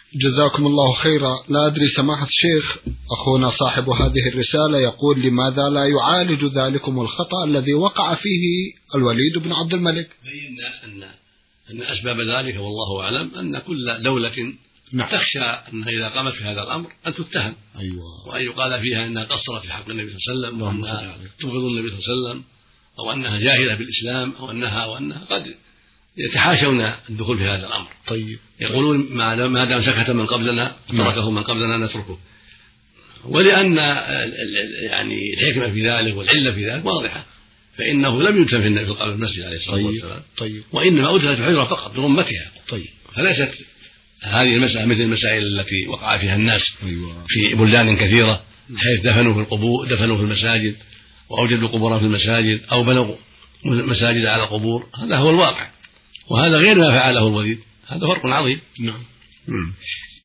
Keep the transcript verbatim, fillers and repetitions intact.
جزاكم الله خيرا. لا أدري سماحة الشيخ، أخونا صاحب هذه الرسالة يقول: لماذا لا يعالج ذلكم الخطأ الذي وقع فيه الوليد بن عبد الملك؟ بينا أن أن أسباب ذلك والله أعلم أن كل دولة نعم. تخشى أنها إذا قامت في هذا الأمر أن تتهم، أيوة. وأن يقال فيها أنها قصرت في حق النبي صلى الله عليه وسلم، وأنها تبغض النبي صلى الله عليه وسلم، أو أنها جاهلة بالإسلام، أو أنها أو أنها قد يتحاشون الدخول في هذا الأمر. طيب. يقولون ما دام سكت من قبلنا تركه من قبلنا نتركه. ولأن يعني الحكمة في ذلك والعلة في ذلك واضحة، فإنه لم يدفن في النبي قبل المسجد عليه الصلاة والسلام، طيب. وإنما أدفن في الحجرة فقط برمتها. طيب. فليست هذه المسألة مثل المسائل التي وقع فيها الناس أيوة. في بلدان كثيرة، حيث دفنوا في القبور، دفنوا في المساجد، وأوجدوا قبورا في المساجد، أو بنوا مساجد على القبور. هذا هو الواقع، وهذا غير ما فعله الوليد، هذا فرق عظيم. نعم.